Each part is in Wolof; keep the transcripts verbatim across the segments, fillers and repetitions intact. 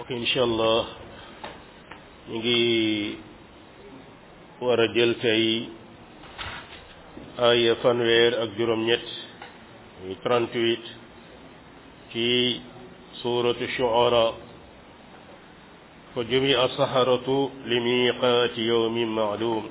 mbokk incha allah ñu ngi war a jël tey ay fanweer ak juróom-ñett muy trente-huit ci suuratu shu'ara fa jumi'a saharatu li miqaati yawmin ma'lum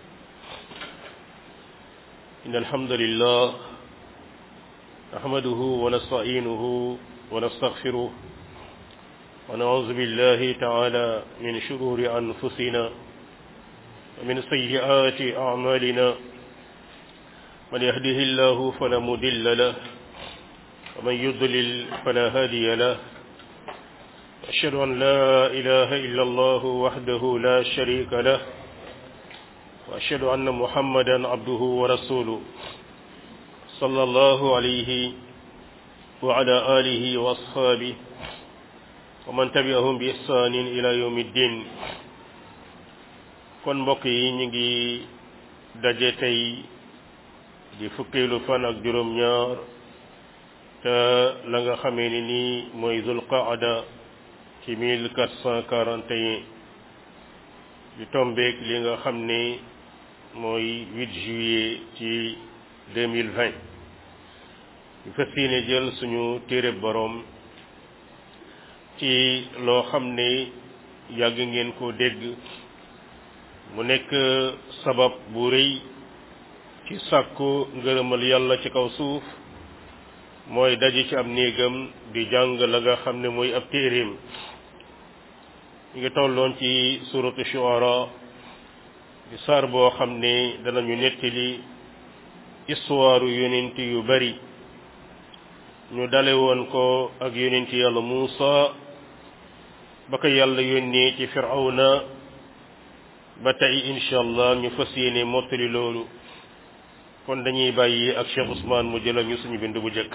inna alhamdulillah nahmaduhu wa nasta'inuhu wa nastaghfiruh wa na'udhu billahi ta'ala min shururi anfusina wa min sayyi'ati a'malina man yahdihillahu fala mudilla lahu wa man yudlil fala hadiya lahu ashhadu an la ilaha illa allah wahdahu la sharika lahu wa ashhadu anna muhammadan abduhu wa rasuluhu sallallahu alayhi wa ala alihi wa ashabihi wa man tabi'ahum bi ihsanin ila yawmi ddin. kon mbokk yi ñu ngi daje tey di fukkeelu fan ak juróom-ñaar te la nga xamee ni nii mooy Zul Qaada ci mille quatre cent quarante et un di tombeek li nga xam ne mooy huit juillet ci deux mille vingt. ñu fas yéene jël suñu téere boroom ci loo xam ne yàgg ngeen koo dégg mu nekk sabab bu rëy ci sàkku ngërëmal yàlla ci kaw suuf mooy daje ci ab néegam di jàng la nga xam ne mooy ab téereem. ñu ngi tolloon ci suratu shu'ara di saar boo xam ne danañu nettali histoire yonent yu bari. ñu dale woon ko ak yonent yàlla Muusa ba ko yàlla yónnee ci Firawna ba tey incha allah ñu fas yéene mottali loolu. kon dañuy bàyyi ak Cheikh Ousmane mu jëlal ñu suñu bind bu jëkk.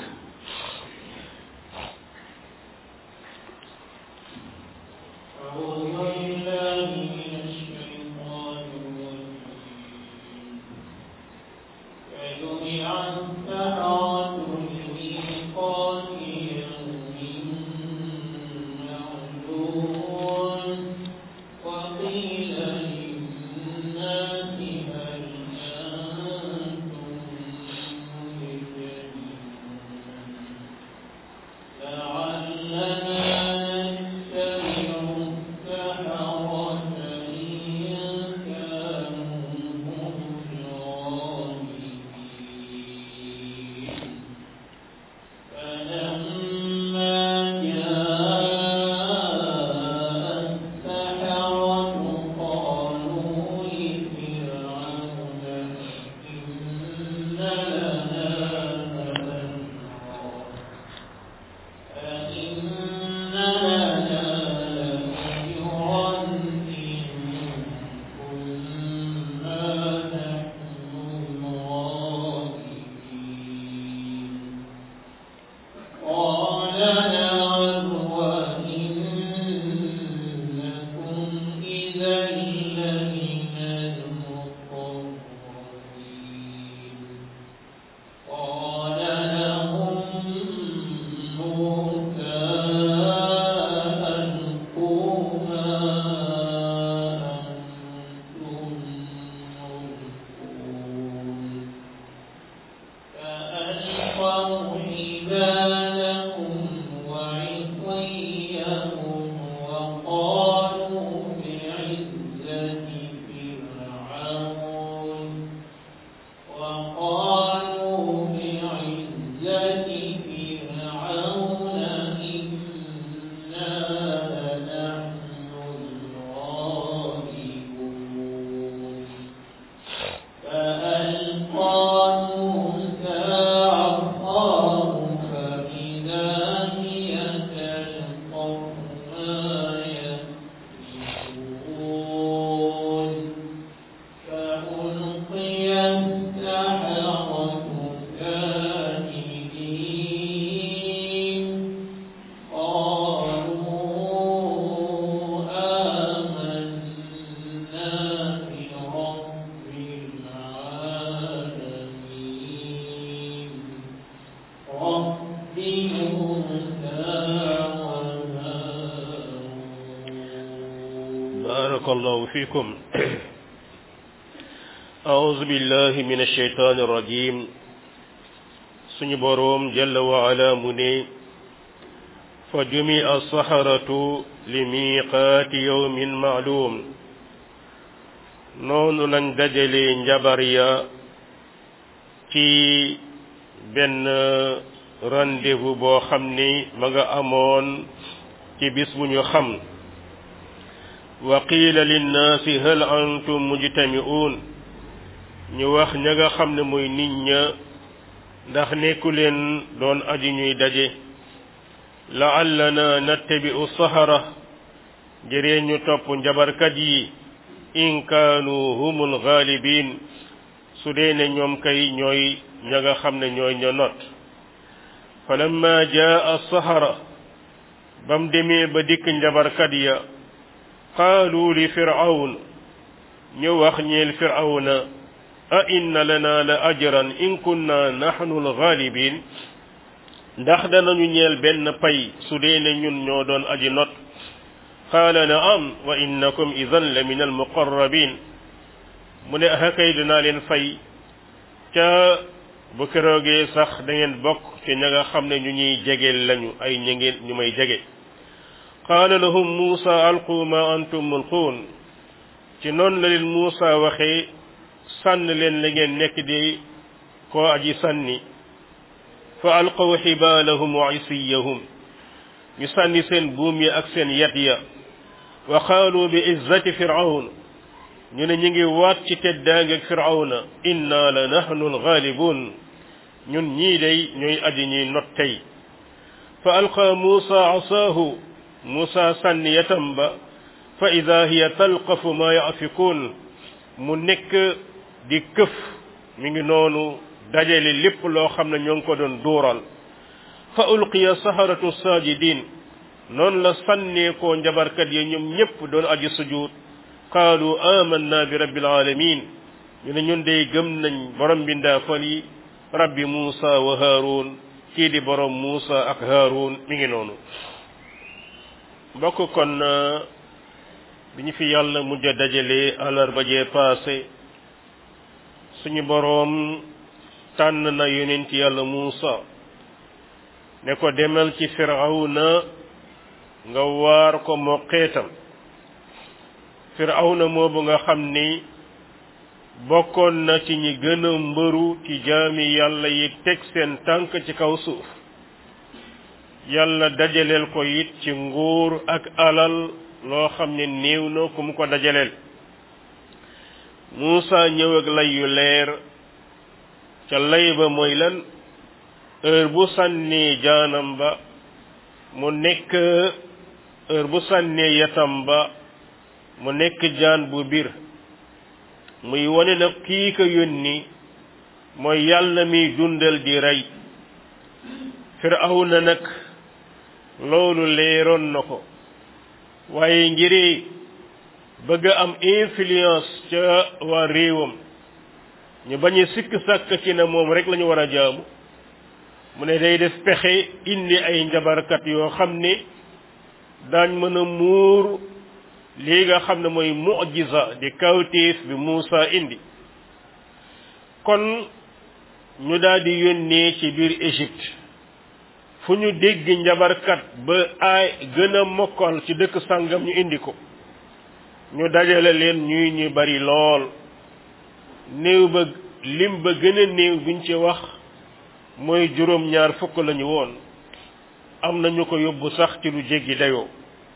بارك الله فيكم أعوذ بالله من الشيطان الرجيم سني بروم جل وعلا مني فجمع السحرة لميقات يوم معلوم نون لن دجلي نجبريا ci benn rendez-vous boo xam ni ma nga amoon ci bis bu ñu xam wa qiila linnaasi hal antum mujtami'un ñu wax ña nga xam ne mooy nit ña ndax nekku leen doon aji ñuy daje la'allana nattabi'u sahara jëree ñu topp njabarkat yi in kaanu humul ghalibin su dee ne ñoom kay ñooy ña nga xam ne ñooy ña not falamma jaa as-sahara bam demee ba dikk njabarkat ya qaalu li fir'awn ñu wax ñeel fir'awna a inna lana la ajran in kunna nahnu al-ghalibin ndax danañu ñeel benn pay su dee ne ñun ñoo doon aji not qaala na'am wa innakum idhan la min al-muqarrabin mu ne akay dinaa leen fay ca bu keroogee sax da ngeen bokk ci ña nga xam ne ñu ñuy jegeel lañu ay ña ngeen ñu may jege qaala lahum Muusa alqu ma antum mulquun ci noonu la leen Muusa waxee sànn leen la ngeen nekk di koo aji sànni fa alqaw xibaalahum wa isiyahum ñu sànni seen buum yi ak seen yat ya wa qaalu bi izzati fir'awn ñu ne ñu ngi waat ci teddaange ak firawna inna la nahnu alghalibun ñun ñii day ñooy aji ñuy not tey fa alqa Muusa asaahu Muusa sànni yatam ba fa ida hiya talqafu ma yafikun mu nekk di këf mi ngi noonu dajale lépp loo xam ne ñoo ngi ko doon duural fa ulqiya saharatu sajidin noonu la sànnee koo njabarkat ya ñoom ñépp doon aji sujud qaalu amanna bi rabbil alamin ñu ne ñun day gëm nañ borom bi ndaafal yi rabbi Muusa wa Haarun kii di borom Muusa ak Haarun mi ngi noonu mbokk kon bi ñu fi yàlla mujj a dajale àllarba jee paase suñu boroom tànn na yonent yàlla Muusa ne ko demal ci Firawna nga waar ko moo xeetam Firawna moobu nga xam ni bokkoon na ci ñi gën a mbëru ci jaami yàlla yi teg seen tànk ci kaw suuf yàlla dajaleel ko it ci nguur ak alal loo xam ne néew na ku mu ko dajaleel Muusa ñëw ak lay yu leer ca lay ba mooy lan heure bu sànnee jaanam ba mu nekk heure bu sànnee yatam ba mu nekk jaan bu bir muy wone nag kii ko yónni mooy yàlla mi dundal di rey Firawna nag loolu leeroon na ko waaye ngiri bëgg a am influence ca waa réewam ñu bañ a sikk sàkk ci ne moom rek la ñu war a jaamu mu ne day def pexe indi ay njabarkat yoo xam ne daañ mën a muur lii nga xam ne mooy mu'jiza di kawtéef bi Muusa indi kon ñu daal di yónnee ci biir Égypte fu ñu dégg njabarkat ba ay gën a mokkal ci dëkk sàngam ñu indi ko ñu dajale leen ñuy ñu bari lool néew ba lim ba gën a néew buñ ci wax mooy juróom ñaar fukk lañu woon am na ñu ko yóbbu sax ci lu jéggi dayoo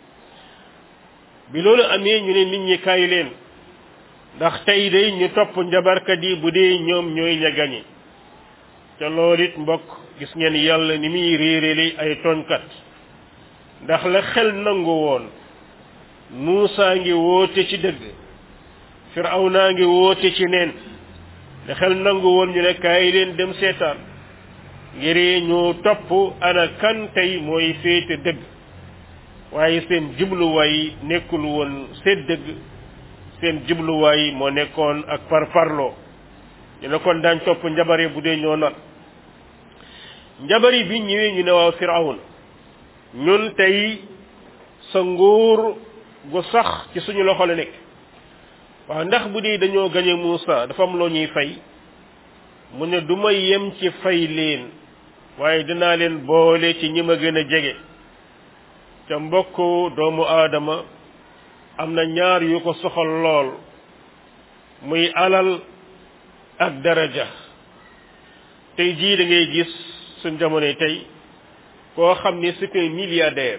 bi loolu amee ñu ne nit ñi kaay leen ndax tey day ñu topp njabarkat yi bu dee ñoom ñooy ña gañe te loolu it mbokk gis ngeen yàlla ni muy réereli ay tooñkat ndax la xel nangu woon Muusa ngi woote ci dëgg Firawna ngi woote ci neen la xel nangu woon ñu ne kaay leen dem seetaan ngir ñu topp ana kan tey mooy féete dëgg waaye seen jubluwaay nekkul woon seet dëgg seen jubluwaay moo nekkoon ak parparloo ñu ne kon daañ topp njabare bu dee ñoo not njabari bi ñëwee ñu ne waaw Firawna ñun tey sa nguur gu sax ci suñu loxo la nekk waaw ndax bu dee dañoo gañe Muusa dafa am loo ñuy fay mu ne du ma yem ci fay leen waaye dinaa leen boole ci ñi ma gën a jege te mbokk doomu aadama am na ñaar yu ko soxal lool muy alal ak daraja tey jii da ngay gis suñ jamonoy tey koo xam ne c'est un milliardaire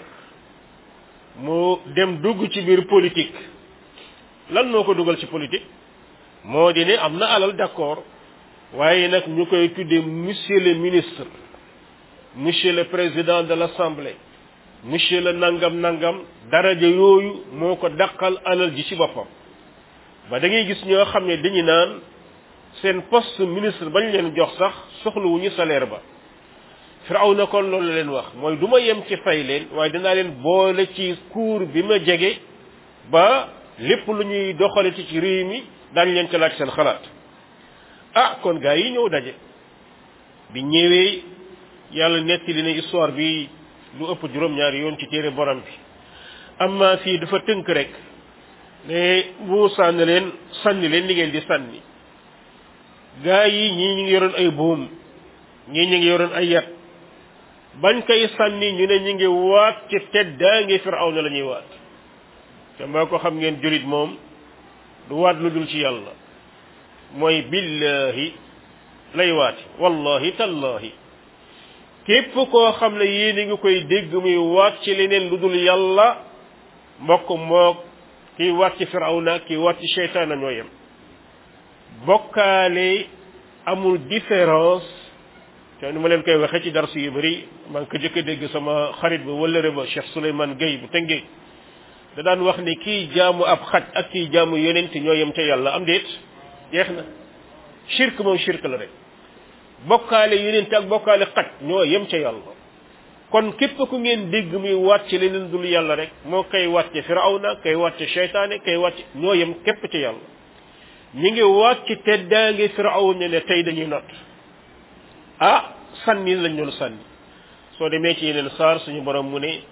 mu dem dugg ci biir politique lan moo ko dugal ci politique moo di ne am na alal d'accord waaye nag ñu koy tuddee monsieur le ministre monsieur le président de l'assemblée monsieur le nangam nangam daraja yooyu moo ko dàqal alal ji ci boppam ba da ngay gis ñoo xam ne dañu naan seen poste ministre bañ leen jox sax soxlawuñu salaire ba Firawna kon loolu la leen wax mooy du ma yem ci fay leen waaye dinaa leen boole ci cour bi ma jege ba lépp lu ñuy doxale ci ci réew mi daañu leen ca laaj seen xalaat ah kon gaa yi ñëw daje bi ñëwee yàlla nettali na histoire bi lu ëpp juróom-ñaari yoon ci téere borom bi amma fii dafa tënk rek ne Muusaa ne leen sànni leen li ngeen di sànni gaa yi ñii ñu ngi yoroon ay buum ñii ñu ngi yoroon ay yat bañ koy sànni ñu ne ñu ngi waat ci teddaa ngi Firawna la ñuy waat te mbaa ko xam ngeen julit moom du waat lu dul ci yàlla mooy billahi lay waati wallahi tallahi képp koo xam ne yéen a ngi koy dégg muy waat ci leneen lu dul yàlla mbokk moog kiy waat ci Firawna kiy waat ci seytaana ñoo yem bokkaale amul différence te ni ma leen koy waxee ci darsu yu bëri maa ngi ko jëkk a dégg sama xarit ba wëllëre ba Cheikh Souleymane Gueye bu Tëngéej da daan wax ni kii jaamu ab xaj ak kii jaamu yonent ñoo yem ca yàlla am déet jeex na shirk moom shirk la rek bokkaale yonent ak bokkaale xaj ñoo yem ca yàlla kon képp ku ngeen dégg muy waat ci leneen dul yàlla rek moo koy wàcce Firawna koy wàcce seytaane koy wàcce ñoo yem képp ca yàlla ñi ngi waat ci teddaange Firawna ne tey dañuy not ah sànni lañ doon sànni soo demee ci yeneen saar suñu borom mu ne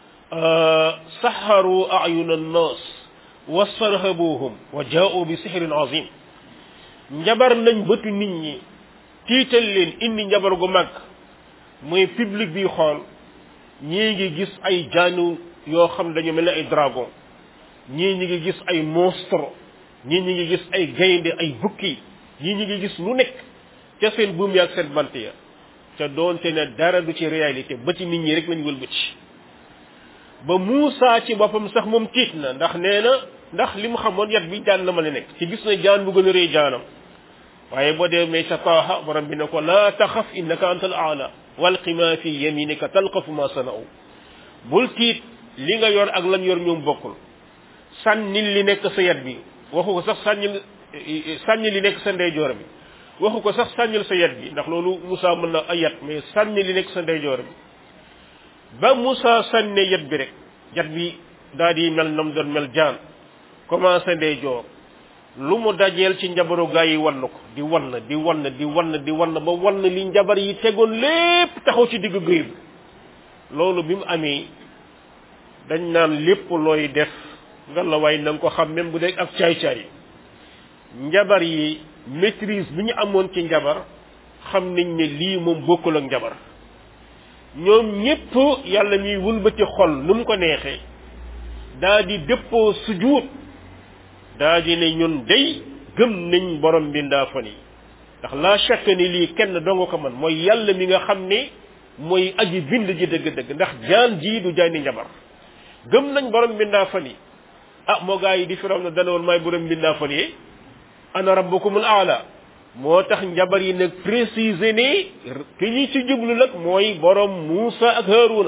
saxaru ayuna nnaas wastarhabuhum wa jaa'u bi sihrin azim njabar nañ bëtu nit ñi tiital leen indi njabar gu mag muy public bi xool ñii ngi gis ay jaanu yoo xam dañu mel ne ay dragon ñii ñi ngi gis ay monstre ñii ñi ngi gis ay gaynde ay bukki ñii ñi ngi gis lu nekk ca seen buum yaag seen bant ya ca doonte ne dara du ci réalité ba ci nit ñi rek lañu wëlbati ba Muusaa ci boppam sax moom tiit na ndax nee na ndax li mu xamoon yat bi jaan la ma la nekk ci gis na jaan bu gën a rëy jaanam waaye boo demee sa Taaha borom bi ne ko laa taxaf innaka anta al aala walqi ma fi yaminika talqafu ma sana'u bul tiit li nga yor ak lañ yor ñoom bokkul sànni li nekk sa yat bi waxu ko sax sànnil sànni li nekk sa ndeyjoor bi waxu ko sax sànnil sa yat bi ndax loolu Muusaa mën na ay yat mais sànni li nekk sa ndeyjoor bi ba Muusaa sànne yat bi rek yat bi daal di mel nam doon mel jaan commencé ndeyjoor lu mu dajeel ci njabaru gaa yi wann ko di wann di wann di wann di wann ba wann li njabar yi tegoon lépp taxaw ci diggu géej bi loolu bi mu amee dañ naan lépp looy def nga la waay na nga ko xam même bu dee ak caay-caay njabar yi maîtrise bi ñu amoon ci njabar xam nañ ne lii moom bokkul ak njabar ñoom ñépp yàlla ñuy wëlbati xol nu mu ko neexee daa di dëppoo sujuut daa di ne ñun day gëm nañ borom mbindaa fan yi ndax la chaque ni lii kenn donga ko man mooy yàlla mi nga xam ne mooy aji bind ji dëgg-dëgg ndax jaan jii du jaani njabar gëm nañ borom mbindaa fan yi ah moo gaa yi di firaw na dana woon maay borom mbindaa fan yi ana rabbukumul aala moo tax njabar yi nag préciser ne ki ñi ci jublu nag mooy borom Muusa ak Haaruna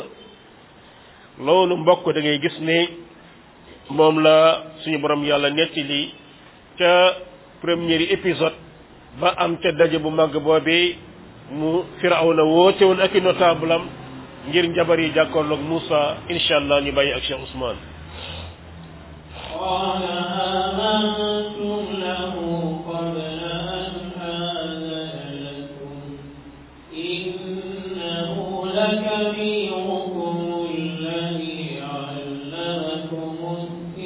loolu mbokk da ngay gis ne moom la suñu borom yàlla nettali ca premier épisode ba am ca daje bu mag boobee mu Firawna woote woon ak i notable am ngir njabar yi jàkkoorloog Muusa incha allah ñu bàyyi ak Cheikh Ousmane. qaala aamantum lahu qabla an aadana lakum innahu lakabiirukum alladii allamakum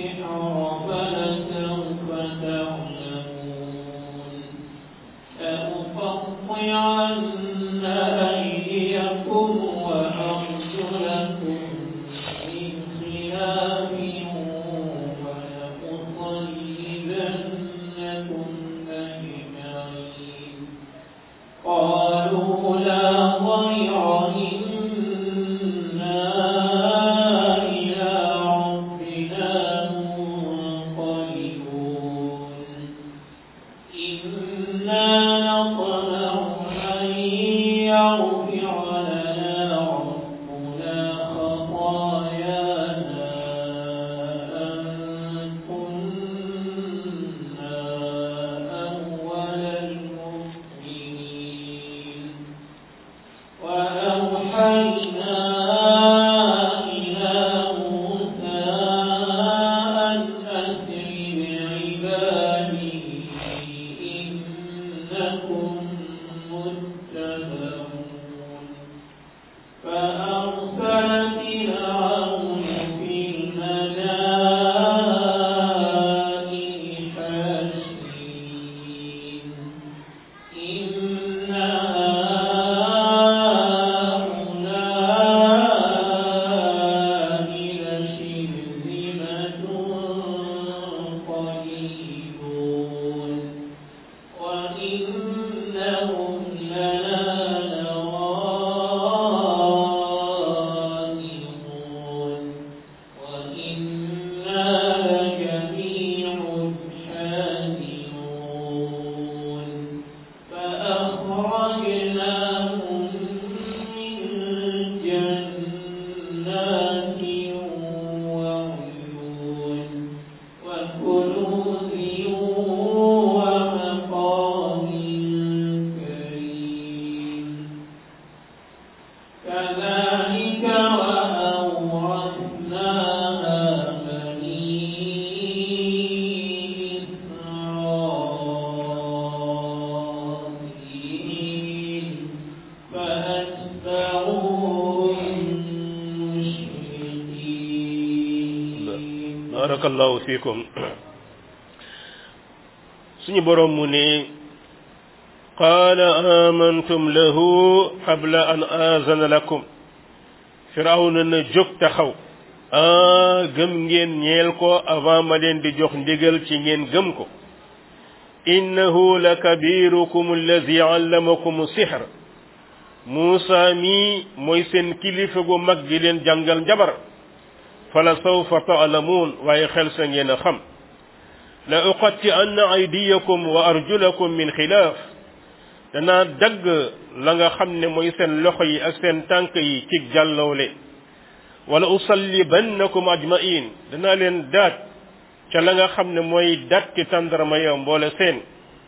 barakallahu fikum suñu borom mu ne qaala amantum lahu qabla an aazana lakum firawna na jóg taxaw ah gëm ngeen ñeel ko avant ma leen di jox ndigal ci ngeen gëm ko innahu la kabirukum allazi allamakum sihr Muusa mi mooy seen kilifa gu mag gi leen jàngal njabar fala sawfa ta'lamuun waaye xel sa ngeen a xam la uqatti anna aydiyakum wa arjulakum min xilaaf danaa dagg la nga xam ne mooy seen loxo yi ak seen tànk yi ci jàllawle wala usallibannakum ajma'in danaa leen daat ca la nga xam ne mooy daat ci tàndarma ya mboole seen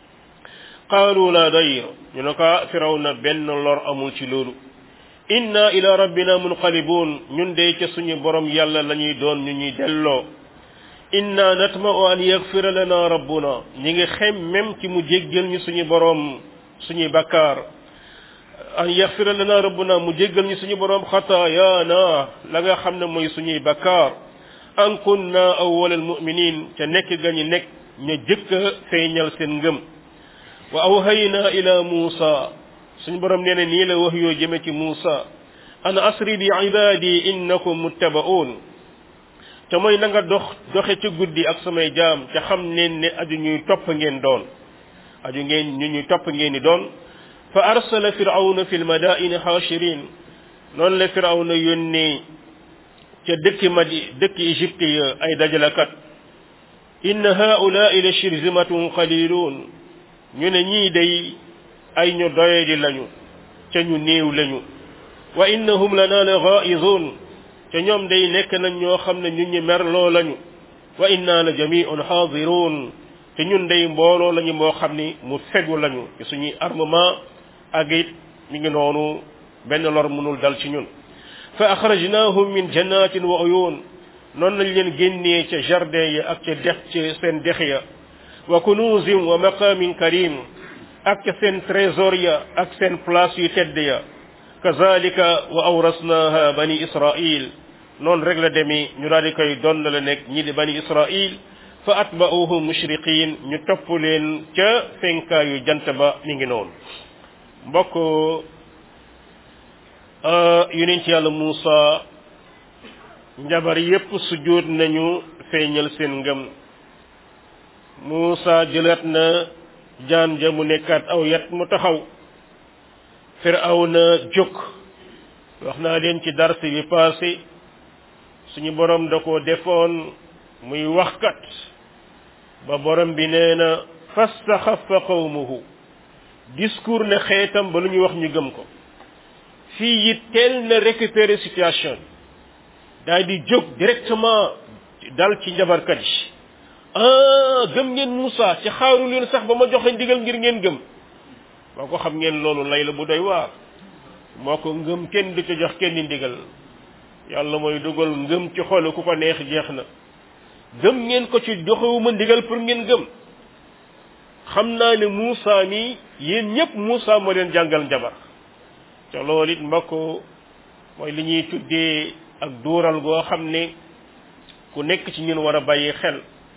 qaalu la dayr ñu ne ko Firawna benn lor amul ci loolu inna ila rabbina munqalibun ñun de ca suñu borom yàlla la ñuy doon ñu ñuy delloo inna natma'u an yaghfira lana rabbuna ñi ngi xem même ci mu jéggal ñu suñu borom suñuy bakkaar an yaghfira lana rabbuna mu jéggal ñu suñu borom xataayaana la nga xam ne mooy suñuy bakkaar an kunna awwalal mu'minin ca nekk ga ñu nekk ñu jëkk a feeñal seen ngëm wa awhayna ila Muusa suñu borom nee na nii la wax yoo jëme ci Muusa an asri bi ibadi innakum muttaba'un te mooy na nga dox doxe ci guddi ak samay jaam te xam neen ne aju ñuy topp ngeen doon aju ngeen ñu ñuy topp ngeen ni doon fa arsala firawna fi lmadaini haashirin noonu la firawna yónnee ca dëkki madi dëkki Égypte ya ay dajalakat inna haulaai la shirzimatun qalilun ñu ne ñii day ay ñu doyadi lañu ca ñu néew lañu wa innahum lana la ghaizun te ñoom day nekk nañ ñoo xam ne ñun ñi merloo lañu wa inna la jami'un hadirun te ñun day mbooloo lañu moo xam ni mu fegu lañu ci suñuy armement ak it mi ngi noonu benn lor mënul dal ci ñun fa akhrajnahum min jannatin wa uyun noonu lañ leen génnee ca jardin ya ak ca dex ci seen dex ya wa kunuzin wa maqamin karim ak ca seen trésor ya ak seen place yu tedd ya kazalika wa awrasnaha bani israil noonu rek la demee ñu daal di koy doon la nekk ñi di bani israil fa atba'uhum mushriqin ñu topp leen ca fenkaayu jant ba mi ngi noonu mbokk yonent yàlla Muusa njabar yépp sujjóot nañu feeñal seen ngëm Muusa jëlaat na jaan ja mu nekkaat aw yat mu taxaw Firawna jóg wax naa leen ci darsi bi passé suñu borom da ko defoon muy waxkat ba borom bi nee na fastaxaffa qawmuhu discours ne xeetam ba lu ñuy wax ñu gëm ko fii it teel na récupérer situation daal di jóg directement dal ci njabarkat yi ah gëm ngeen Muusa ci xaaru leen sax ba ma joxe ndigal ngir ngeen gëm boo ko xam ngeen loolu lay la bu doy waar moo ko ngëm kenn du ca jox kenn ndigal yàlla mooy dugal ngëm ci xol ku ko neex jeex na gëm ngeen ko ci joxewuma ndigal pour ngeen gëm xam naa ne Muusa mi yéen ñëpp Muusa moo leen jàngal njabar te loolu it mbokk mooy li ñuy tuddee ak duural goo xam ne ku nekk ci ñun war a bàyyi xel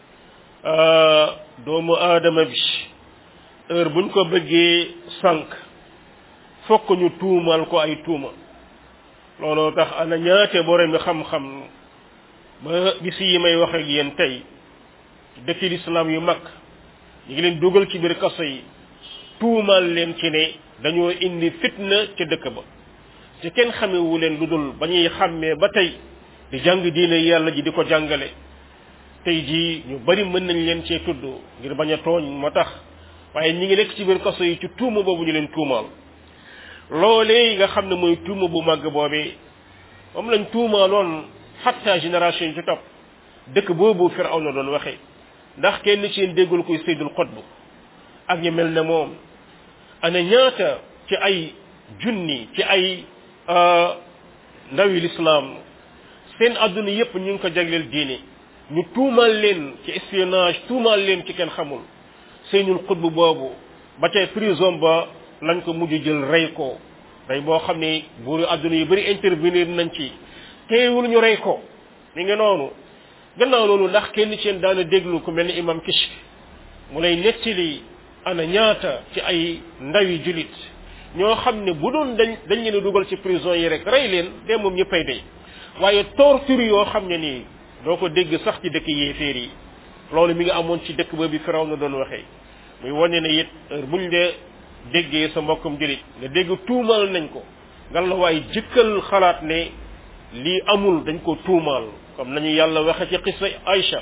doomu aadama bi heure buñ ko bëggee sànq fokk ñu tuumal ko ay tuuma looloo tax ana ñaate boromi xam-xam ba bis yi may wax ak yéen tey dëkki lislaam yu mag ñu ngi leen dugal ci biir kaso yi tuumal leen ci ne dañoo indi fitna ca dëkk ba te kenn xamewu leen lu dul ba ñuy xàmmee ba tey di jàng diine yàlla ji di ko jàngale tey jii ñu bari mën nañ leen cee tudd ngir bañ a tooñ moo tax waaye ñi ngi nekk ci biir kaso yi ci tuuma boobu ñu leen tuumaal loolee nga xam ne mooy tuuma bu màgg boobee moom lañ tuumaaloon xatta génération yi ci topp dëkk boobu Firawna doon waxee ndax kenn ci yéen déggul koy Seydul Qutb ak ñu mel ne moom ana ñaata ci ay junni ci ay ndawi lislaam seen adduna yépp ñu ngi ko jagleel diine ñu tuumal leen ci espionnage tuumal leen ci kenn xamul Seydul Qutb boobu ba tey prison ba lañ ko mujj jël rey ko rey boo xam ne buuru adduna yu bari intervenir nañ ci teewul ñu rey ko mi ngi noonu gannaaw loolu ndax kenn ci yéen daana déglu ku mel ni imam Kishk mu lay nettali ana ñaata ci ay ndawi julit ñoo xam ne bu doon dañ dañ leen a dugal ci prison yi rek rey leen de moom ñëppay day waaye torture yoo xam ne nii doo ko dégg sax ci dëkk yéeféer yi loolu mi nga amoon ci dëkk ba bi Firaw na doon waxee muy wane ne it heure buñ dee déggee sa mbokkum julit nga dégg tuumal nañ ko ngal la waaye jëkkal xalaat ne lii amul dañ ko tuumaal comme nañu yàlla waxe ci xissa Aïcha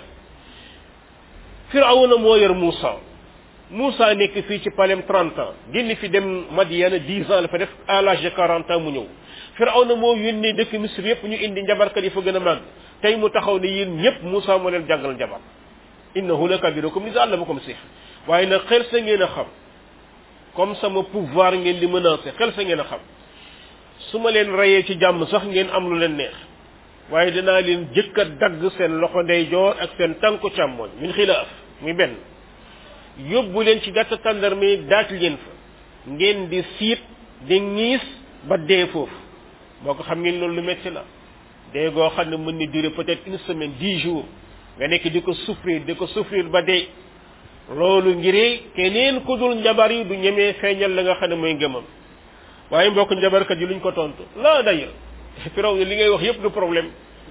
Firawna moo yor Moussa Moussa nekk fii ci palem trente ans génn fi dem Madiana dix ans la fa def à l'âge de quarante ans mu ñëw Firawna moo yónnee dëkk Misr yëpp ñu indi njabarkat yi fa gën a màgg tey mu taxaw ne yéen ñëpp Moussa moo leen jàngal njabar innahu lakabirukum lizi allamakum sihr waaye nag xel sa ngeen a xam comme sama pouvoir ngeen di menacer xel sa ngeen a xam su ma leen rayee ci jàmm sax ngeen am lu leen neex waaye dinaa leen jëkk a dagg seen loxo ndeyjoor ak seen tànku càmmoñ min xilaaf muy benn yóbbu leen ci gàtt tàndarme daaj leen fa ngeen di siit di ñiis ba dee foofu boo ko xam ngeen loolu lu metti la dee goo xam ne mën ni durer peut-être une semaine dix jours nga nekk di ko souffrir di ko souffrir ba dee loolu ngir keneen ku dul njabar yi du ñemee feeñal la nga xam ne mooy ngëmam waaye mbokk njabarkat yi luñ ko tontu laa day Firaw li ngay wax yëpp du problème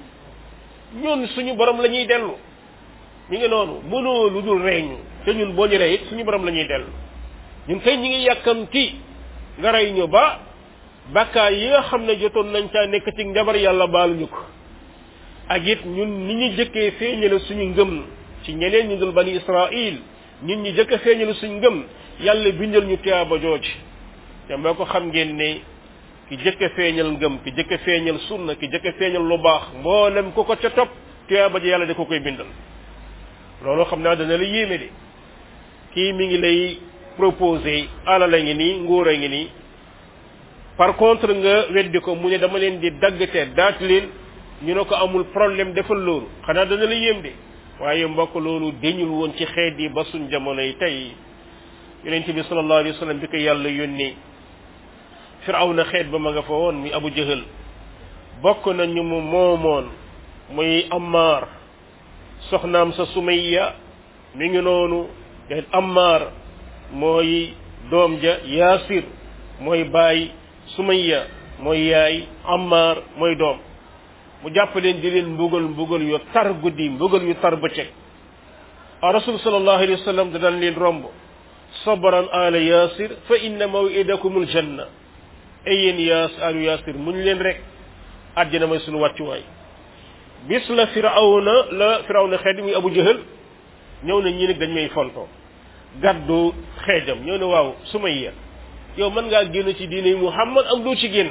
ñun suñu borom la ñuy dellu mi ngi noonu mënoo lu dul reeñu te ñun boo ñu rey it suñu borom la ñuy dellu ñun kay ñi ngi yàkkamti nga rey ñu ba bakkaar yi nga xam ne jotoon nañ caa nekk ci njabar yàlla baaluñu ko ak it ñun ni ñu jëkkee feeñale suñu ngëm ci ñeneen ñu dul bani Israil ñun ñi jëkk a feeñale suñu ngëm yàlla bindal ñu tiyaaba jooju te moo ko xam ngeen ne ki jëkk a feeñal ngëm ki jëkk a feeñal sunna ki jëkk a feeñal lu baax mboolem ko ko ca topp tiyaaba ji yàlla da ko koy bindal loolu xam naa dana la yéeme de kii mi ngi lay proposé alal a ngi nii nguur a ngi nii par contre nga weddi ko mu ne dama leen di daggte daat leen ñu ne ko amul problème defal loolu xanaa dana la yéem de waaye mbokk loolu dañul woon ci xeet yi ba suñ jamono yi tey yonent bi sallallahu alayhi wa sallam bi ko yàlla yónnee Firawna xeet ba ma nga fa woon muy Abu Jahal bokk na ñu mu moomoon muy Ammar soxnaam sa Sumayya mi ngi noonu te Ammar mooy doom ja Yaasir mooy baay Sumayya mooy yaay Ammar mooy doom mu jàpp leen di leen mbugal mbugal yu tar guddi mbugal yu tar bëccëg a rasul sallallahu alayhi wa sallam da daan leen romb sabran ala Yaasir fa inna mawidakumul janna ay yéen yaas alu Yaasir muñ leen rek àjjana mooy suñu wàccuwaay bis la Firawna la Firawna xeet muy Abu Jahal ñëw na ñi nag dañ may fonto gàddu xeejam ñëw ne waaw Sumayya yow mën ngaa génn ci diine Muhammad am doo ci génn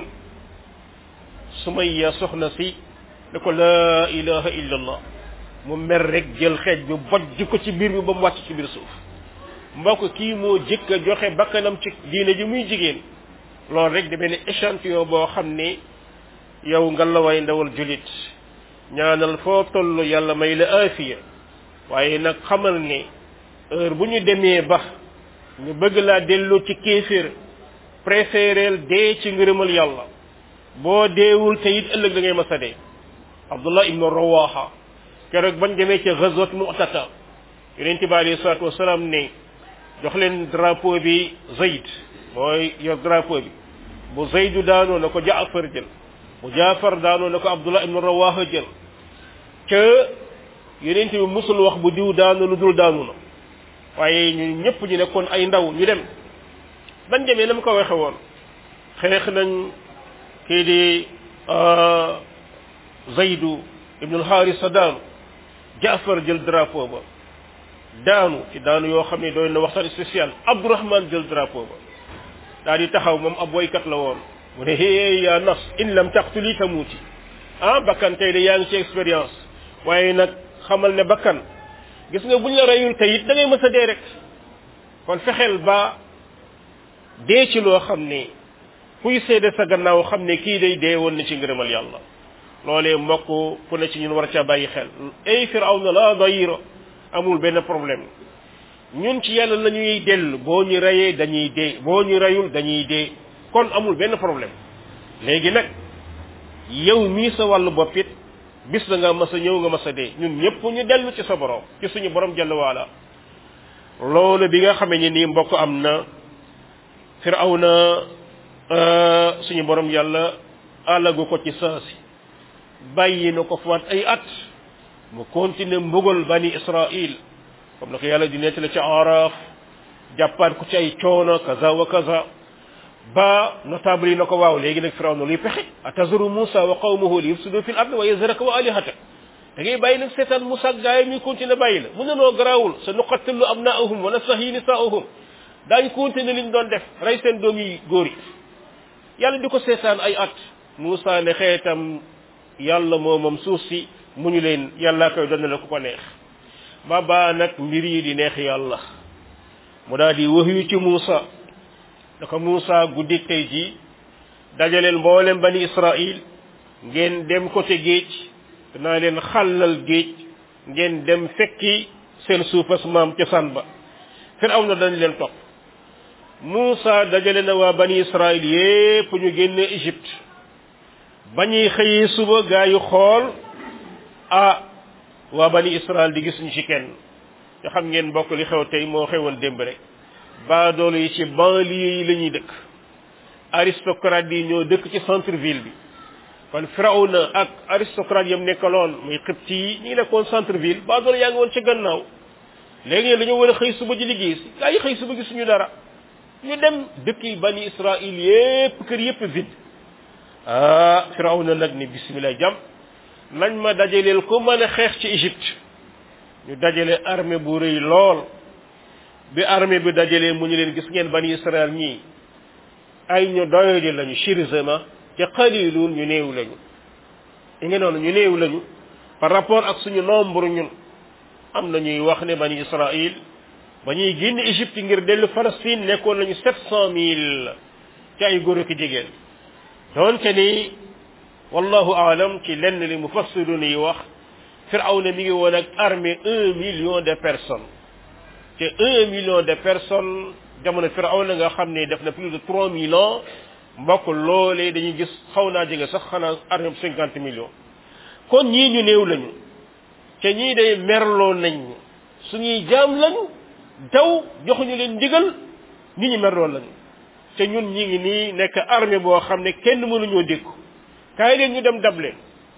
Sumayya soxna si ne ko laa ilaha illa allah mu mer rek jël xeej bi bojj ko ci biir bi ba mu wàcc ci biir suuf mbokk kii moo jëkk a joxe bakkanam ci diine ji muy jigéen loolu rek da benn échantillon boo xam ne yow nga la way ndawal julit ñaanal foo toll yàlla may la aafiya waaye nag xamal ne heure bu ñu demee ba ñu bëgg laa delloo ci kéeféer préféreel dee ci ngërëmal yàlla boo deewul te it ëllëg da ngay masa dee Abdullah ibnu Rawaha keroog bañ demee ca ghazwat Mu'tata yonent bi alayhi salaatu wasalaam ne jox leen drapeau bi Zayd mooy yor drapeau bi bu Zaydu daanoo na ko Jaafar jël bu Jaafar daanoo na ko Abdullah ibnu Rawaha jël ca yonent bi musul wax bu diw daanu lu dul daanu na waaye ñu ñëpp ñu nekkoon ay ndaw ñu dem bañ demee na mu ko waxe woon xeex nañ kii di Zaydu ibnu al-Haarisa daanu Jaafar jël drapeau ba daanu ci daanu yoo xam ne doon na waxtaan spécial Abdourahman jël drapeau ba daal di taxaw moom ab woykat la woon mu ne hee yaa nafs in lam taqtuli tamuuti ah bakkan tey de yaa ngi ci expérience waaye nag xamal ne bakkan gis nga buñ la reyul tey it da ngay mës a dee rek kon fexeel ba dee ci loo xam ne kuy seede sa gannaaw xam ne kii day dee woon na ci ngërëmal yàlla loolee mbokk ku ne ci ñun war caa bàyyi xel ay Firawna la dayira amul benn problème ñun ci yàlla la ñuy dellu boo ñu reyee dañuy dee boo ñu reyul dañuy dee kon amul benn problème léegi nag yow mii sa wàllu bopp it bis la nga mas a ñëw nga mas a dee ñun ñëpp ñu dellu ci sa borom ci suñu borom jalla waala loolu bi nga xamee ni nii mbokk am na Firawna suñu borom yàlla alagu ko ci saasi bàyyi na ko faat ay at mu continuer mbugal bani Israil comme na ko yàlla di nettali ci Araf jàppaat ko ci ay coono kaza wa kaza ba notable yi na ko waaw léegi nag Firawna luy pexe atazuru Musa wa qawmuhu li yufsidu fil ardi wa yazraka wa alihatak da ngay bàyyi nag seetaan Musa ak gaay mi continuer bàyyi la mun na noo garaawul sa nuqattilu abnaahum wa nastahyi nisaahum daañu continuer liñ doon def rey seen doom yi góor yi yàlla di ko seetaan ay at Musa ne xeetam yàlla moo moom suuf si mu ñu leen yàlla koy doon la ku ko neex ba baa nag mbir yi di neex yàlla mu daal di wax yu ci Musa da ko Musa guddi tey ji dajaleel mboolem bani Israil ngeen dem côté géej danaa leen xàllal géej ngeen dem fekki seen suufas maam cosaan ba Firawna dañ leen topp Musa dajale na waa bani Israil yépp ñu génne Égypte ba ñuy xëyee suba gaa yu xool ah waa bani Israil di gis ñu ci kenn te xam ngeen bokk li xew tey moo xewoon démb rek baadoolo yi ci banlieue yi la ñuy dëkk aristocrate yi ñoo dëkk ci centre ville bi kon Firawna ak aristocrate yam nekkaloon muy Qibti yi ñi nekkoon centre ville baadoolo yaa ngi woon ci gannaaw léegi dañoo war a xëy suba ji liggéey si gaa yi xëy suba gisuñu dara ñu dem dëkk yi bani Israil yépp kër yépp vide ah Firawna nag ni bismillah jàmm nañ ma dajaleel ko mën a xeex ci Égypte ñu dajale armée bu rëy lool bi armée bi dajalee mu ñu leen gis ngeen bani Israil ñii ay ñu doyadi lañu chirisement te qalilun ñu néew lañu i ngeen noonu ñu néew lañu par rapport ak suñu nombre ñun am na ñuy wax ne bani Israil ba ñuy génn Égypte ngir dellu Palestine nekkoon nañu sept cent mille ci ay góor ak jigéen doonte ni wallahu aalam ci lenn li mufassirun yi wax Firawna mi ngi woon ak armée un million de personnes te un million de personnes jamono Firawna nga xam ne def na plus de trois mille ans mbokk loolee dañuy gis xaw naa jege sax xanaa armée cinquante millions kon ñii ñu néew lañu te ñii day merloo nañ suñuy jaam lañu daw joxuñu leen ndigal nit ñi merloo lañu te ñun ñi ngi nii nekk armée boo xam ne kenn mënuñoo dékku kaay leen ñu dem dab leen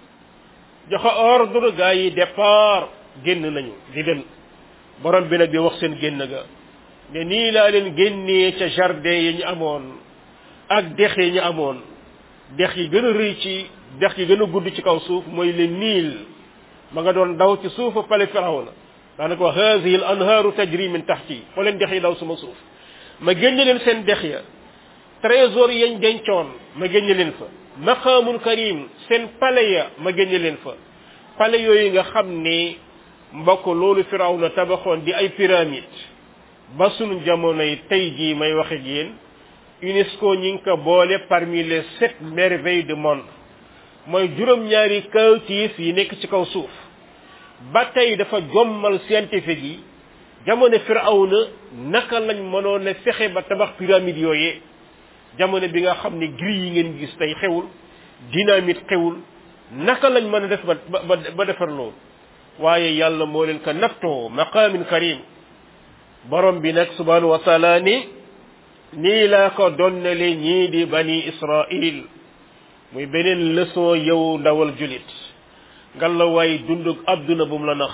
joxe ordre gaa yi départ génn nañu di dem borom bi nag di wax seen génn ga ne nii laa leen génnee ca jardin yi ñu amoon ak dex yi ñu amoon dex yi gën a rëy ci dex yi gën a gudd ci kaw suuf mooy le Niil ma nga doon daw ci suufa pale Firawna daanaka wax haadihi al anhaaru tajri min tahti foo leen dex yi daw suma suuf ma génne leen seen dex ya trésor yañ dencoon ma génne leen fa maqaamul karim seen pale ya ma génne leen fa pale yooyu nga xam ni mbokk loolu Firawna tabaxoon di ay pyramide ba sunu jamono yi tey jii may waxe ak yéen UNESCO ñi ngi ko boole parmi les sept merveilles du monde mooy juróom-ñaari kawtiif yi nekk ci kaw suuf ba tey dafa jommal scientifique yi jamono Firawna naka lañ mënoon a fexe ba tabax pyramide yooyee jamono bi nga xam ne grille yi ngeen gis tey xewul dynamite xewul naka lañ mën a def ba ba ba defar loolu waaye yàlla moo leen ko naftoo maqaamin karim borom bi nag subhanahu wa taala ni nii laa ko donnale ñii di bani Israil muy beneen leçon yow ndawal julit ngal la waay dundug adduna bu mu la nax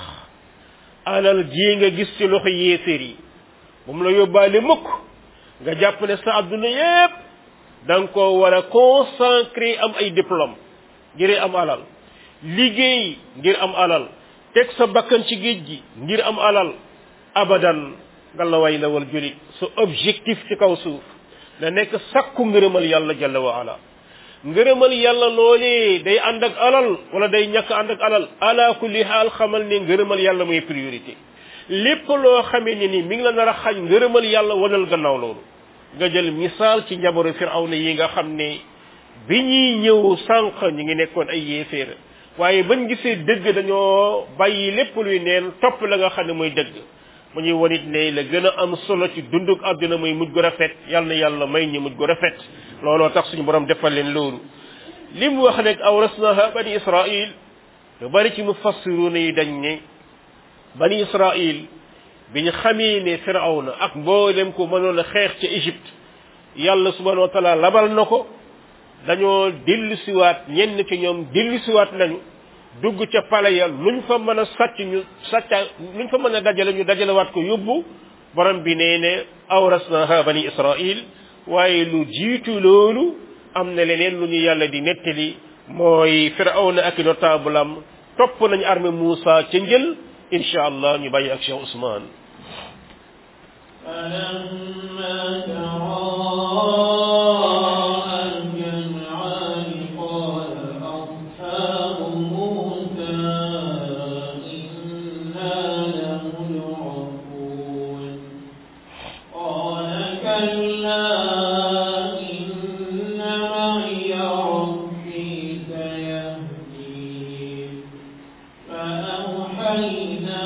alal ji nga gis ci loxo yéeféer yi bu mu la yóbbaale mukk nga jàpp ne sa adduna yépp da nga ko war a consacré am ay diplôme ngir am alal liggéey ngir am alal teg sa bakkan ci géej gi ngir am alal abadan nga la way la wal julit sa objectif ci kaw suuf na nekk sakku ngërëmal yàlla jalla wa ala ngërëmal yàlla loolee day ànd ak alal wala day ñàkk ànd ak alal ala kulli haal xamal ne ngërëmal yàlla mooy priorité lépp loo xamee ne ni mi ngi la nar a xañ ngërëmal yàlla wanal gannaaw loolu nga jël misaal ci njaboru Firawna yi nga xam ne bi ñuy ñëw sànq ñi ngi nekkoon ay yéeféer waaye bañ gisee dëgg dañoo bàyyi lépp luy neen topp la nga xam ne mooy dëgg mu ñuy wanit ne la gën a am solo ci dunduk àdduna muy mujj gu rafet yàlla na yàlla may ñu mujj gu rafet looloo tax suñu borom defal leen loolu li mu wax nag awrasnaha bani Israil lu bari ci mufassiruna yi dañ ne bani Israil bi ñu xamee ne Firawna ak mboolem ko mënoon a xeex ci Égypte yàlla subhanahu wa taala labal na ko dañoo dellusiwaat ñenn ci ñoom dellusiwaat nañu dugg ca pale ya luñ fa mën a sàcc ñu sàcca luñ fa mën a dajale ñu dajalewaat ko yóbbu borom bi nee ne awrasnaha bani Israil waaye lu jiitu loolu am na leneen lu ñu yàlla di nettali mooy Firawna ak notable am topp nañu armée Moussa ca njël insha allah ñu bàyyi ak Cheikh Ousmane فلما تراءى الجمعان قال أصحاب موسى إنا لمدركون قال كلا إن معي ربي سيهدين فأوحينا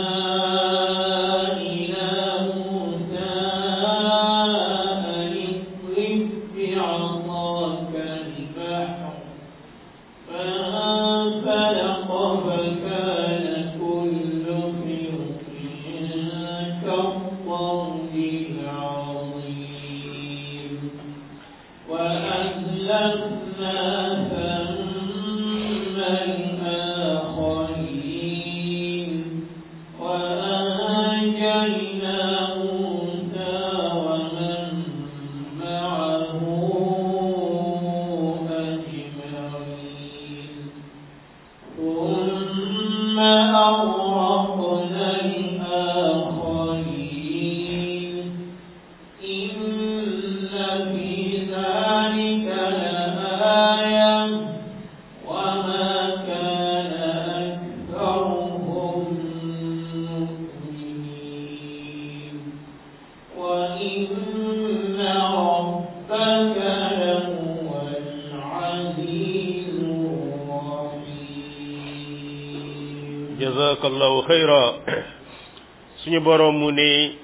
jazakallahu khayra suñu borom mu ne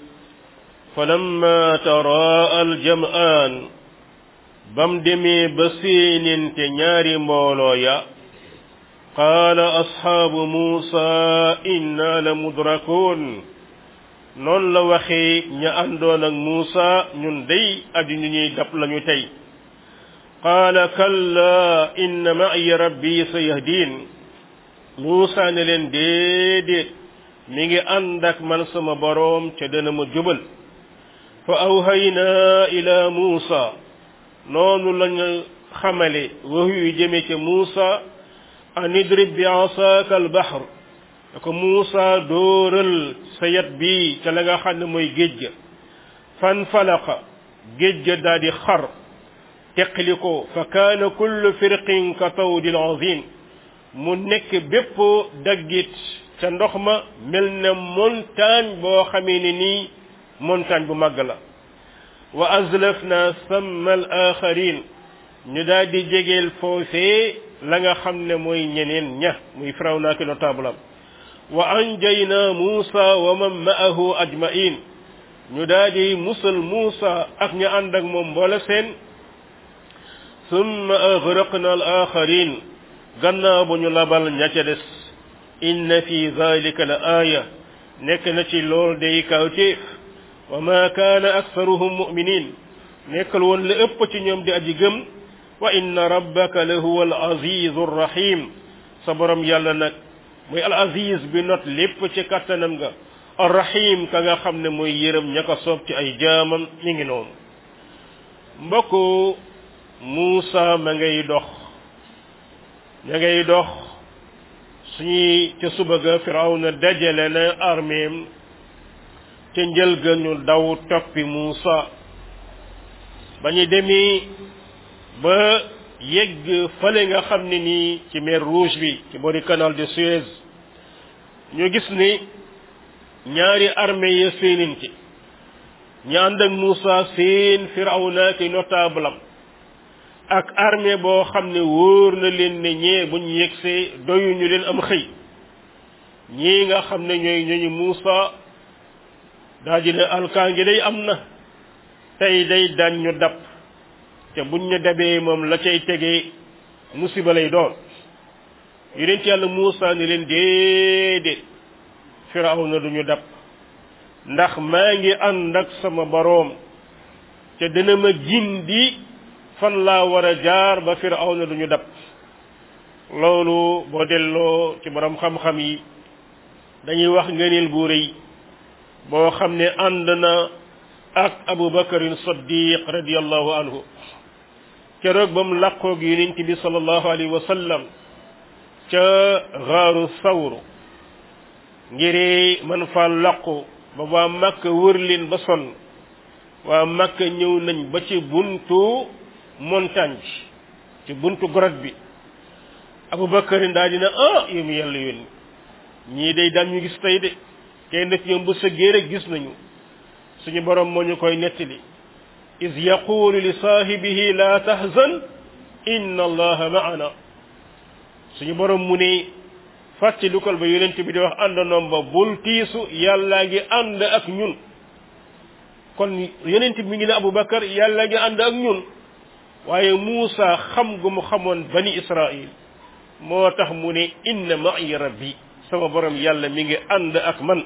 falamma taraa aljam'an bam demee ba séeninte ñaari mbooloo ya qaala ashaabu muusa inna la mudrakun noonu la waxee ña àndoon ak muusa ñun day aju ñu ñuy dab lañu tey qaala kalla inna ma'iya rabbi sayahdin muusa ne leen déedéet mi ngi ànd ak man sama boroom ca dana ma jubal fa awhayna ila muusa noonu lañu xamale wax yu jëme ca muusa an idrib bi asaaka al bahr ko muusa dóoral sa yat bi ca la nga xam ne mooy géej ga fan falaqa géej ga daa di xar teqli ko fa kaana kullu firqin ka tawdil azim mu nekk bépp daggit ca ndox ma mel na montagne boo xamee ne nii montagne bu màgg la wa azlafna samma al axarin ñu daal di jegeel foofee la nga xam ne mooy ñeneen ña muy Firawna ak notable am wa anjayna Muusa wa man ma'ahu ajma'in ñu daal di musal Muusa ak ñu ànd ak moom mboole seen summa aghraqna al axarin gannaaw bu ñu labal ña ca des inna fi zalika la aaya nekk na ci lool day kawtéef wa ma kaana aktharuhum mu'minin nekkal woon la ëpp ci ñoom di aji gëm wa inna rabbaka la huwa al azizu rahim sa borom yàlla nag mooy al aziz bi not lépp ci kattanam nga ar rahim ka nga xam ne mooy yërëm ña ko soob ci ay jaamam ñi ngi noonu mbokku Muusa ma ngay dox ña ngay dox suñuy ca suba ga Firawna dajale na arméem ca njël ga ñu daw toppi Muusa ba ñu demee ba yegg fale nga xam ne nii ci mer Rouge bi ci boori canal de Suez ñu gis ni ñaari armée ya séeninte ñu ànd ak Muusa seen Firawna ki notable am ak armée boo xam ne wóor na leen ne ñee bu ñu yegsee doyuñu leen am xëy ñii nga xam ne ñooy ñooñu Muusa daa ji ne alkaangi day am na tey day daan ñu dab te buñ ñu dabee moom la cay tegee musiba lay doon yonent yàlla Muusa ni leen déedéet Firawna duñu dab ndax maa ngi ànd ak sama boroom te dina ma gindi fan laa war a jaar ba Firawna duñu dab loolu boo delloo ci borom xam-xam yi dañuy wax ngëneel bu rëy boo xam ne ànd na ak Abu Bakarin Siddiq radiyallahu anhu keroog ba mu làqoog yonent bi sallallahu alayhi wa sallam ca xaaru sawru ngir man fa làqu ba waa Makka wër leen ba sonn waa Makka ñëw nañ ba ci buntu montagne bi ci buntu grotte bi Abu Bakarin daa dina ah yow mi yàlla yónni ñii day daan ñu gis tey de kenn ci ñoom bu sëggee rek gis nañu suñu borom moo ñu koy nettali iz yaqulu li saahibihi la tahzan inna allaha ma'ana suñu borom mu ne fàtte lu kol ba yonent bi di wax àndandoom ba bul tiisu yàllaa ngi ànd ak ñun kon yonent bi mi ngi ne Abubakar yàllaa ngi ànd ak ñun waaye Muusa xam gu mu xamoon bani Israil moo tax mu ne inna ma'i rabbi sama borom yàlla mi ngi ànd ak man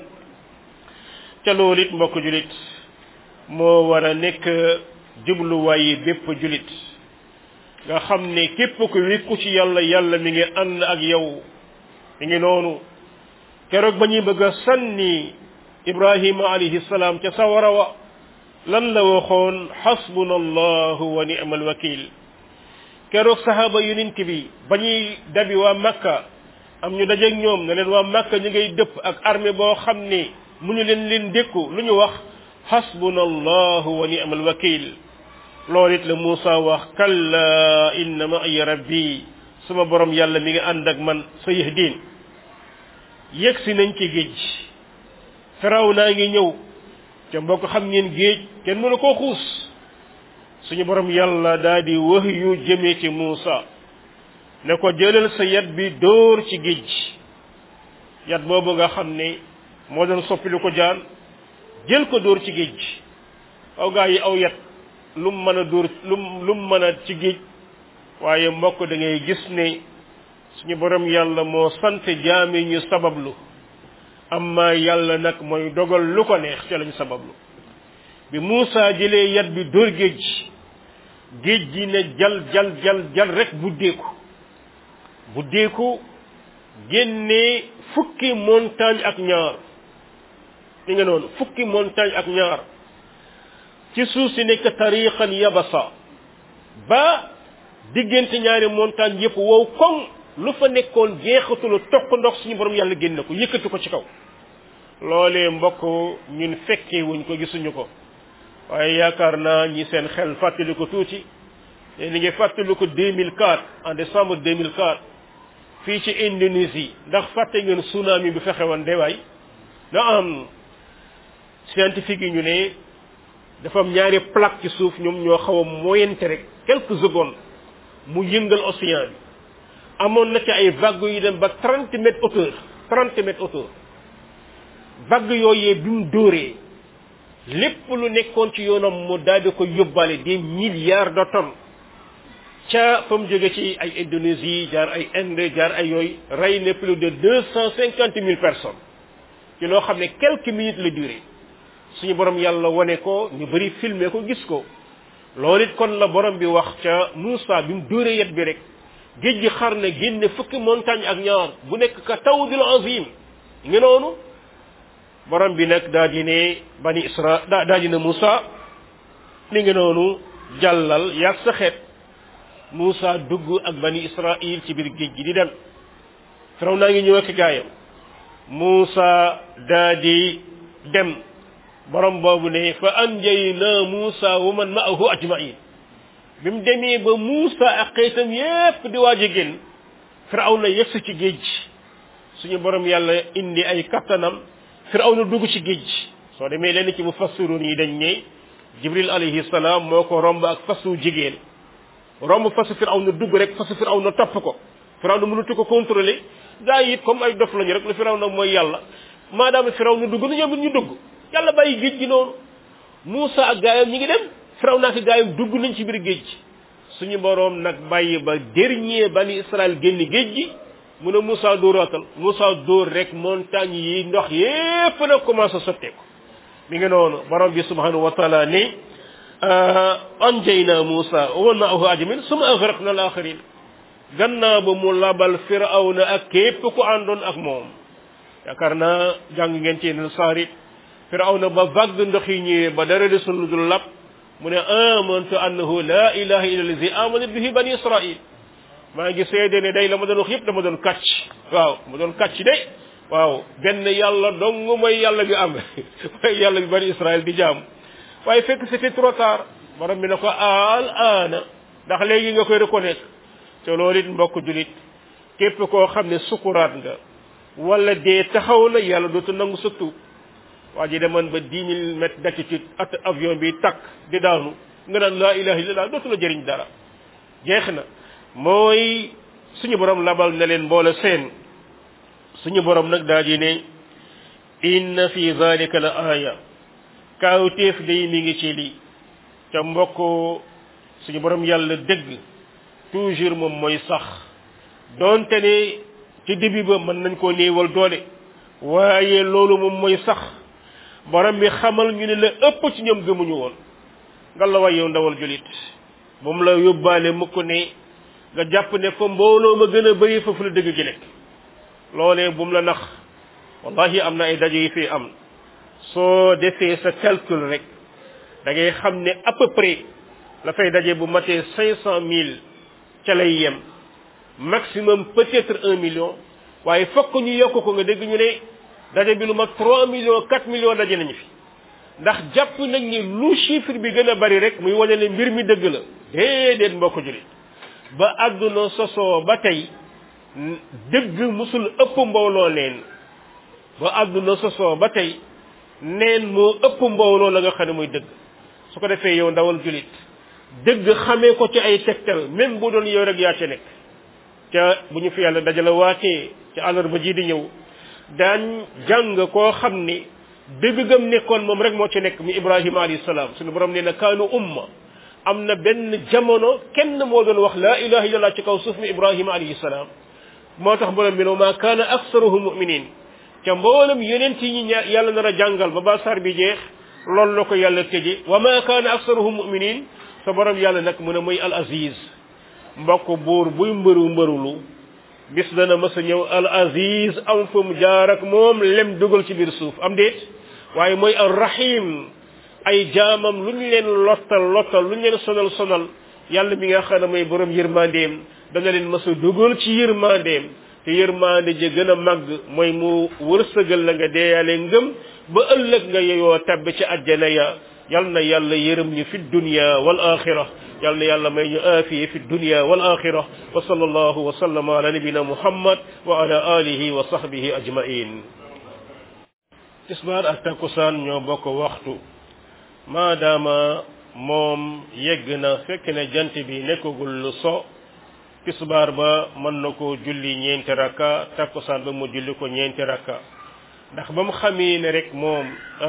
ca loolu it mbokk julit moo war a nekk jubluwaayi bépp julit nga xam ne képp ku wékku ci yàlla yàlla mi ngi ànd ak yow mi ngi noonu keroog ba ñuy bëgg a sànni Ibrahima alayhi salaam ca sawara wa lan la waxoon xasbuna allahu wa ni'mal wakil keroog sahaaba yonent bi ba ñuy dabi waa Makka am ñu dajeeg ñoom ne leen waa Makka ñu ngay dëpp ak armée boo xam ne mu ñu leen leen dékku lu ñu wax xasbuna allahu wa ni'mal wakil loolu it la Muusa wax kalla inna ma'iya rabbi suma borom yàlla mi ngi ànd ak man sa yahdin yegg si nañ ci géej Firawna ngi ñëw te mbokk xam ngeen géej kenn mënu koo xuus suñu borom yàlla daal di wax yu jëmee ci Muusa ne ko jëlal sa yat bi dóor ci géej yat boobu nga xam ne moo doon soppi lu ko jaan jël ko dóor ci géej aw gaa yi aw yat lum mën a dóor lum lum mën a ci géej waaye mbokk da ngay gis ne suñu borom yàlla moo sant jaami ñu sabablu amma yàlla nag mooy dogal lu ko neex ca lañ sabablu bi Muusa jëlee yat bi dóor géej géej gi ne jal jal jal jal rek buddeeku buddeeku génnee fukki montagne ak ñaar li nga noonu fukki montagne ak ñaar ci suuf si nekk tariqan yabasa ba diggante ñaari montagne yëpp wow koŋ lu fa nekkoon jeexatulu toq ndox suñu borom yàlla génn ko yëkkati ko ci kaw loolee mbokk ñun fekkee wuñ ko gisuñu ko waaye yaakaar naa ñi seen xel fàttali ko tuuti te ni ngi fàttali ko deux mille quatre en décembre deux mille quatre fii ci Indonésie ndax fàtte ngeen tsunami bi fexe woon dewaay na am scientifique yi ñu ne dafa am ñaari plaque ci suuf ñoom ñoo xaw a moyente rek quelques secondes mu yëngal océan bi amoon na ci ay vagues yu dem ba trente mètres hauteur trente mètres hauteur vagues yooyee bi mu dóoree lépp lu nekkoon ci yoonam mu daal di ko yóbbaale des milliards de tonnes ca fa mu jóge ci ay Indonésie jaar ay Inde jaar ay yooyu rey na plus de deux cent cinquante mille personnes ci loo xam ne quelques minutes la durée suñu borom yàlla wone ko ñu bari filmer ko gis ko loolu it kon la borom bi wax ca Muusa bi mu dóoree yet bi rek géej gi xar na génne fukki montagne ak ñaar bu nekk ka tawdil azim ngi noonu borom bi nag daa di ne bani Isra daa daa di ne Muusa li ngi noonu jàllal yaag sa xeet Muusa dugg ak bani Israil ci biir géej gi di dem firaw naa ngi ñëw ak gaayam Muusa daa di dem borom boobu ne fa anjaynaa Muusa wa man ma'ahu ajma'in bi mu demee ba Muusa ak xeetam yépp di waaj a génn Firawna yegsi ci géej suñu borom yàlla indi ay kattanam Firawna dugg ci géej soo demee lenn ci mufassirun yi dañ ne Jibril alayhi salaam moo ko romb ak fasu jigéen romb fasu Firawna dugg rek fasu Firawna topp ko Firawna mënatu ko contrôler gaa yi it comme ay dof lañu rek lu Firawna mooy yàlla maadaama Firawna dugg na ñoom it ñu dugg yàlla bàyyi géej gi noonu Muusa ak gaayam ñi ngi dem Firawna ak gaayam dugg nañ ci biir géej gi suñu boroom nag bàyyi ba dernier bani Israël génn géej gi mu ne Moussa dóoraatal Moussa dóor rek montagne yi ndox yépp na commencé sotteeku mi ngi noonu borom bi subhanahu wa taala ni anjayna Moussa wa ma'ahu ajmain summa aghraqna al-akhirin gannaaw ba mu labal Firawna ak képp ku àndoon ak moom yaakaar naa jàng ngeen ci yeneen saarit Firawna ba vague ndox yi ñëwee ba dara desul lu dul lab mu ne amantu annahu la ilaha illa allazi amanat bihi bani israil maa ngi seede ne day la ma doon wax yëpp dama doon kàcc waaw ma doon kàcc de waaw benn yàlla dong mooy yàlla bi am mooy yàlla bi bani israil di jaam waaye fekk c'était trop tard borom bi ne ko al aana ndax léegi nga koy reconnaître te loolu it mbokk julit képp koo xam ne sukuraat nga wala dee taxaw na yàlla dootu nangu sa tuub waa ji demoon ba dix mille mètres d'altitude at avion bi takk di daanu nga naan laa ilaha illallah dootu la jëriñ dara jeex na mooy suñu borom labal na leen mboole seen suñu borom nag daa ji ne inna fi zalika la aaya kaawteef day mi ngi ci lii te mbokk suñu borom yàlla dëgg toujours moom mooy sax donte ne ci début ba mën nañ koo néewal doole waaye loolu moom mooy sax borom bi xamal ñu ne la ëpp ci ñoom gëmuñu woon nga la way yow ndawal julit moom la yóbbaale mukk ne nga jàpp ne fa mbooloo ma gën a bëri foofu la dëgg gi nekk loolee bu mu la nax wallahi am na ay daje yi fi am soo defee sa calcul rek da ngay xam ne à peu près la fay daje bu matee cinq cent mille ca lay yem maximum peut-être un million waaye fokk ñu yokk ko nga dégg ñu ne daje bi lu mat trois millions quatre millions daje nañu fi ndax jàpp nañ ni lu chiffre bi gën a bari rek muy wane ne mbir mi dëgg la déedéet mbokk julit ba àdduna sosoo ba tey dëgg musul ëpp mbooloo neen ba àdduna sosoo ba tey neen moo ëpp mbooloo la nga xam ne muy dëgg su ko defee yow ndawal julit dëgg xamee ko ci ay tegtal même bu doon yow rek yaa ca nekk ca bu ñu fi yàlla dajale waatee ca àllarba ji di ñëw daañ jàng koo xam ni dëgg gam nekkoon moom rek moo ci nekk mi Ibrahima alayhi salaam suñu borom nee na kaanu umma am na benn jamono kenn moo doon wax laa ilaha illallah ci kaw suuf mi Ibrahima alayhi salaam moo tax borom bi ne maa kaana aksaruhum muminin ca mboolem yeneen ci ñi yàlla nar a jàngal ba ba sar bi jeex loolu la ko yàlla tëje wa maa kaana aksaruhum muminin sa borom yàlla nag mu ne mooy al aziz mbokk buur buy mbëru mbërulu bis dana mës a ñëw al aziz am fu mu jaar ak moom lem dugal ci biir suuf am déet waaye mooy al rahim ay jaamam lu ñu leen lottal lottal lu ñu leen sonal sonal yàlla mi nga xam ne mooy borom yërmandeem dana leen mës a dugal ci yërmandeem te yërmande ji gën a màgg mooy mu wërsëgal la nga deeyaale ngëm ba ëllëg nga yeyoo tabbi ci àjjana ya yal na yàlla yërëm ñu fi dunya wal axira yal na yàlla may ñu aafiye fi dunya wal axira wa sallallahu wa sallama ala nabina muhammad wa ala alihi wa sahbihi ajmain tisbaar ak takkusaan ñoo bokk waxtu maadaama moom yegg na fekk ne jant bi nekkagul lu so tisbaar ba mën na ko julli ñeenti rakka takkusaan ba mu julli ko ñeenti rakka ndax ba mu xamee ne rek moom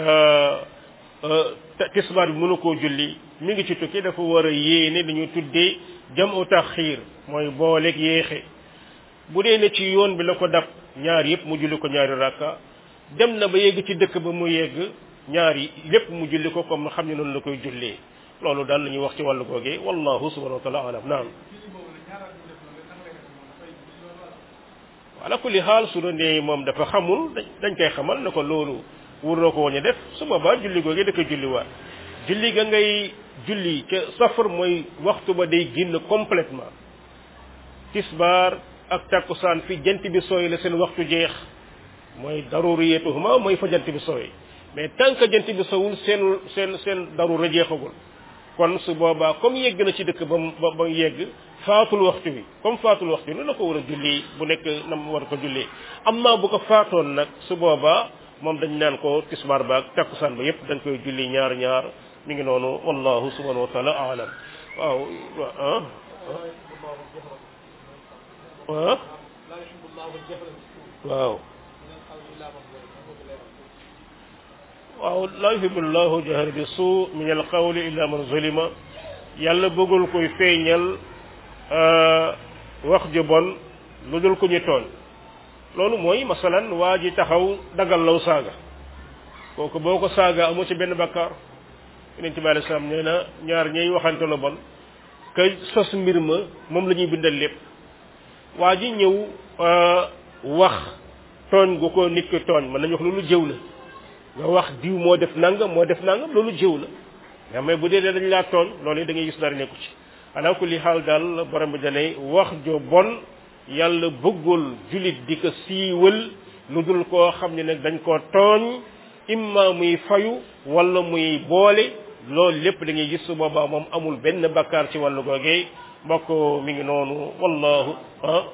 tisbaar bi mënu koo julli mi ngi ci tukki dafa war a yéene dañu tuddee jamu taxiir mooy booleeg yéexe bu dee ne ci yoon bi la ko dab ñaar yëpp mu julli ko ñaari rakka dem na ba yegg ci dëkk ba mu yegg ñaari lépp mu julli ko comme xam ne noonu la koy jullee loolu daal la ñuy wax ci wàllu googee wallahu subhanahu wa taala alam naam ala kulli xaal su doon dee moom dafa xamul dañ koy xamal ne ko loolu wur na ko woon a def su boobaa julli googee da koy julliwaat julli ga ngay julli ca safar mooy waxtu ba day génn complètement tisbaar ak takkusaan fi jant bi sooy la seen waxtu jeex mooy daruriyatuhuma mooy fa jant bi sooy mais tant que jant bi sowul seen seen seen darura jeexagul kon su boobaa comme yegg na ci dëkk ba ba ba yegg faatul waxtu bi comme faatul waxtu bi la ko war a julli bu nekk nam war ko julli amma bu ko faatoon nag su boobaa moom dañ naan ko tisbaar ba ak takkusaan ba yépp dañ koy julli ñaar ñaar mi ngi noonu wallahu subhanahu wa taala aalam waaw ah ah waaw waaw laa yuhibbu llahu jahra bi suu min al qawli illa man zulima yàlla bëggul koy feeñal wax ju bon lu dul ko ñu tooñ loolu mooy masalan waa ji taxaw dagal law saaga kooku boo ko saaga amu ci benn bakkaar yonent bi alayhi salaam nee na ñaar ñey waxante lu bon kay sos mbir ma moom la ñuy bindal lépp waa ji ñëw wax tooñ gu ko nit ki tooñ mën nañu wax loolu jëw la nga wax diw moo def nangam moo def nangam loolu jëw la nga mais bu dee dañ laa tooñ loolu da ngay gis dara nekku ci ala kulli xaal daal borom bi danay wax jo bon yàlla bëggul julit di ko siiwal lu dul koo xam ne nag dañ koo tooñ imma muy fayu wala muy boole loolu lépp da ngay gis su boobaa moom amul benn bakkaar ci wàllu googee mbokk mi ngi noonu wallahu ah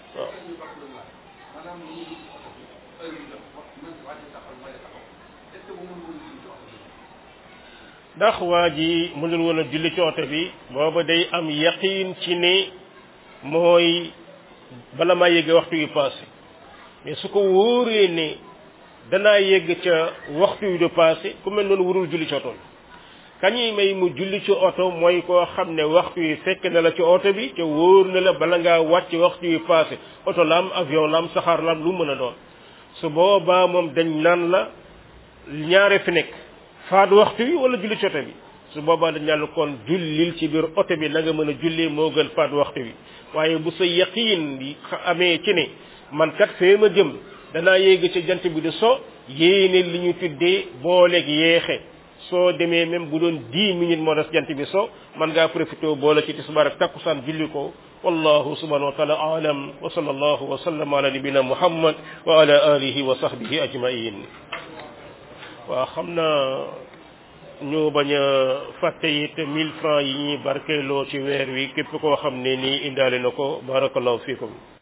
ndax waa ji mënul woon a julli ci oto bi booba day am yaqiin ci ne mooy bala maa yegg waxtu yu passé mais su ko wóoree ne danaa yegg ca waxtu yu du passé ku mel noonu warul julli ci oto bi kañuy may mu julli ci oto mooy koo xam ne waxtu yi fekk na la ci oto bi te wóor na la bala ngaa wàcc waxtu yu passé oto la am avion la am saxaar la am lu mën a doon su boobaa moom dañ naan la ñaare fi nekk faat waxtu wi wala julli ci oto bi su boobaa dañ naan la kon jullil ci biir oto bi na nga mën a jullee moo gën faat waxtu wi waaye bu sa yaqiin bi amee ci ne man kat fee ma jëm danaa yéeg ci jant bi di so yéene li ñu tuddee booleeg yeexe soo demee même bu doon dix minutes moo des jant bi so man ngaa profité boole ci tisbaar ak takkusaan julli ko wallahu subhanahu wa taala aalam wa sallallahu wa sallam ala nabina muhammad wa ala alihi wa sahbihi ajmain waaw xam na ñu bañ a fàtte it mille francs yi ñuy barkeeloo ci weer wi képp koo xam ne nii indaale na ko barakallahu fiikum